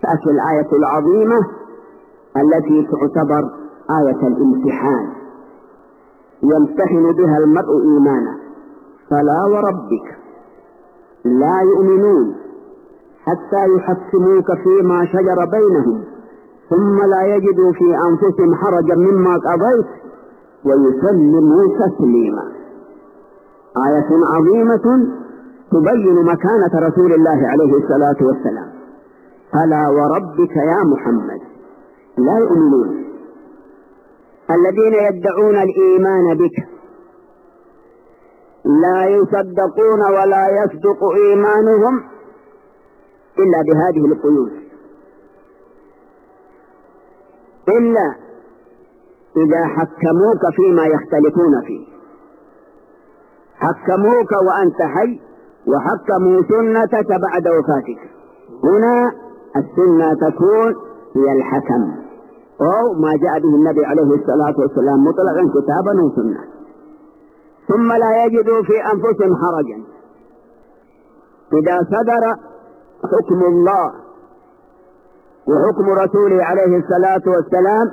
تأتي الآية العظيمة التي تعتبر آية الامتحان يمتحن بها المرء إيمانه. فلا وربك لا يؤمنون حتى يحكموك فيما شجر بينهم ثم لا يجدوا في أنفسهم حرجا مما قضيت ويسلموا تسليما. آية عظيمة تبين مكانة رسول الله عليه الصلاة والسلام. فلا وربك يا محمد لا يؤمنون الذين يدعون الإيمان بك لا يصدقون ولا يصدق إيمانهم إلا بهذه القيود، إلا إذا حكموك فيما يختلفون فيه، حكموك وأنت حي وحكموا سنتك بعد وفاتك. هنا السنة تكون هي الحكم أو ما جاء به النبي عليه الصلاة والسلام مطلقا كتابا وسنة. ثم لا يجدوا في أنفسهم حرجا إذا صدر حكم الله وحكم رسوله عليه الصلاة والسلام،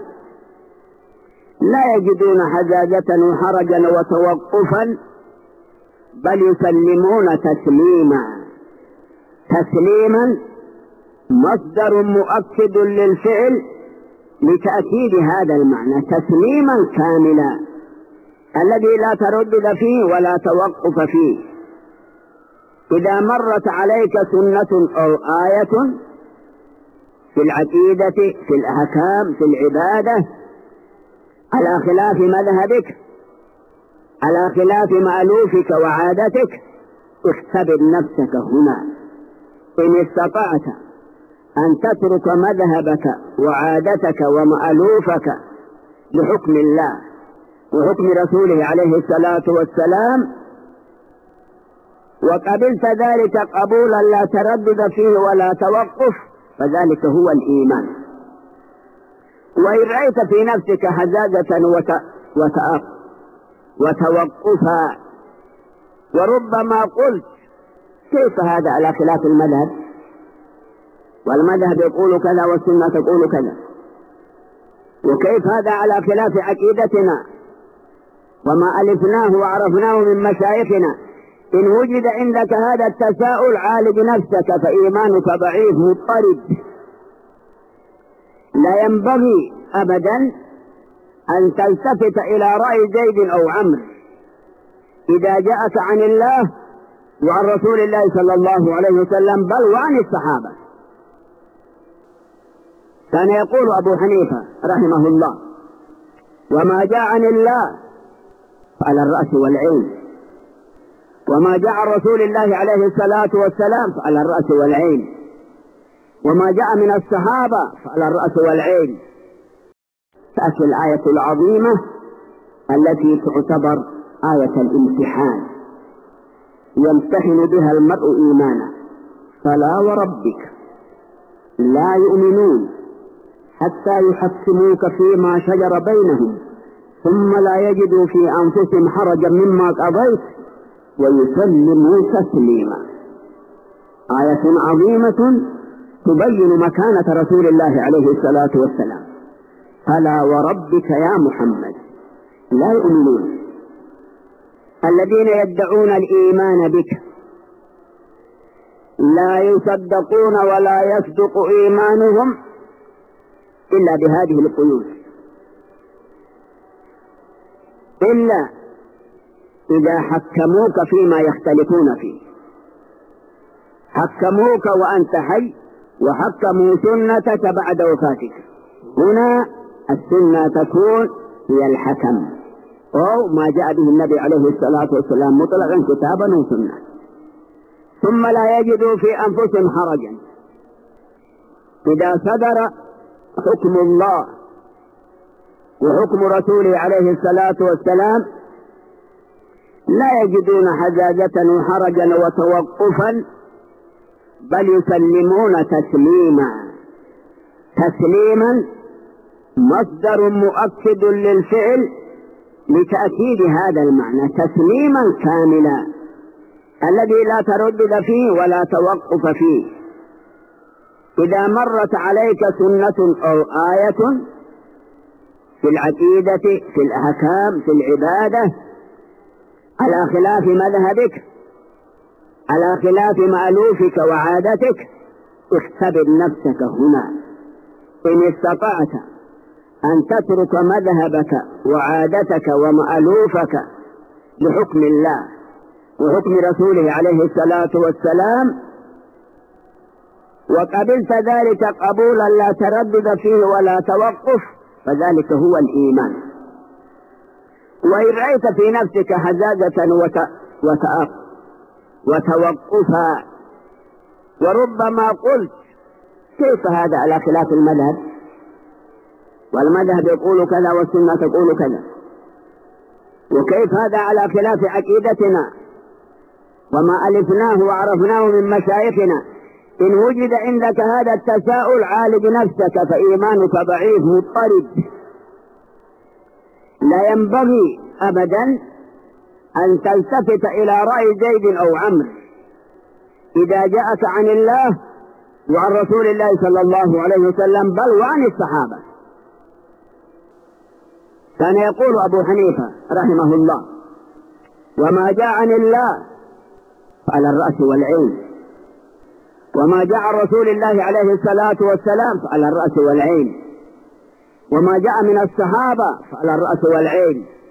لا يجدون حزازة وحرجا وتوقفا بل يسلمون تسليما. تسليما مصدر مؤكد للفعل لتأكيد هذا المعنى، تسليما كاملا الذي لا تردد فيه ولا توقف فيه. إذا مرت عليك سنة أو آية في العقيدة في الأحكام في العبادة على خلاف مذهبك على خلاف مألوفك وعادتك، اختبر نفسك هنا. إن استطعت أن تترك مذهبك وعادتك ومألوفك لحكم الله وحكم رسوله عليه الصلاة والسلام وقبلت ذلك قبولا لا تردد فيه ولا توقف، فذلك هو الإيمان. وإن رأيت في نفسك حزازة وتوقفا وربما قلت كيف هذا على خلاف المذهب، والمذهب يقول كذا والسنة تقول كذا، وكيف هذا على خلاف عقيدتنا وما ألفناه وعرفناه من مشايخنا. إن وجد عندك هذا التساؤل عالج نفسك، فإيمانك ضعيف مضطرب. لا ينبغي أبدا أن تلتفت إلى رأي زيد أو عمرو إذا جاءك عن الله وعن رسول الله صلى الله عليه وسلم بل وعن الصحابة. كان يقول أبو حنيفة رحمه الله: وما جاء عن الله فعلى الرأس والعين، وما جاء عن رسول الله عليه الصلاة والسلام فعلى الرأس والعين، وما جاء من الصحابة فعلى الرأس والعين. تأتي الآية العظيمة التي تعتبر آية الامتحان يمتحن بها المرء إيمانه. فلا وربك لا يؤمنون حتى يحكموك فيما شجر بينهم ثم لا يجدوا في أنفسهم حرجا مما قضيت ويسلموا تسليما. آية عظيمة تبين مكانة رسول الله عليه الصلاة والسلام. فلا وربك يا محمد لا يؤمنون الذين يدعون الإيمان بك لا يصدقون ولا يصدق إيمانهم إلا بهذه القيود، إلا إذا حكموك فيما يختلفون فيه، حكموك وأنت حي وحكموا سنتك بعد وفاتك. هنا السنة تكون هي الحكم أو ما جاء به النبي عليه الصلاة والسلام مطلقا كتابا وسنة. ثم لا يجدوا في أنفسهم حرجا إذا صدر حكم الله وحكم رسوله عليه الصلاة والسلام، لا يجدون حزازة وحرجا وتوقفا بل يسلمون تسليما. تسليما مصدر مؤكد للفعل لتأكيد هذا المعنى، تسليما كاملا الذي لا تردد فيه ولا توقف فيه. إذا مرت عليك سنة أو آية في العقيدة، في الأحكام، في العبادة، على خلاف مذهبك، على خلاف مألوفك وعادتك، اختبر نفسك هنا. إن استطعت أن تترك مذهبك وعادتك ومألوفك لحكم الله وحكم رسوله عليه الصلاة والسلام، وقبلت ذلك قبولا لا تردد فيه ولا توقف، فذلك هو الإيمان. وإن رأيت في نفسك حزازة وتوقفا، وربما قلت كيف هذا على خلاف المذهب، والمذهب يقول كذا والسنة تقول كذا، وكيف هذا على خلاف عقيدتنا وما ألفناه وعرفناه من مشايخنا. إن وجد عندك هذا التساؤل عالج نفسك، فإيمانك ضعيف مضطرب. لا ينبغي أبدا أن تلتفت إلى رأي زيد أو عمرو إذا جاءك عن الله وعن رسول الله صلى الله عليه وسلم، بل وعن الصحابة. كان يقول أبو حنيفة رحمه الله: وما جاء عن الله فعلى الرأس والعين، وما جاء عن رسول الله عليه الصلاة والسلام فعلى الرأس والعين، وما جاء من الصحابة فعلى الرأس والعين.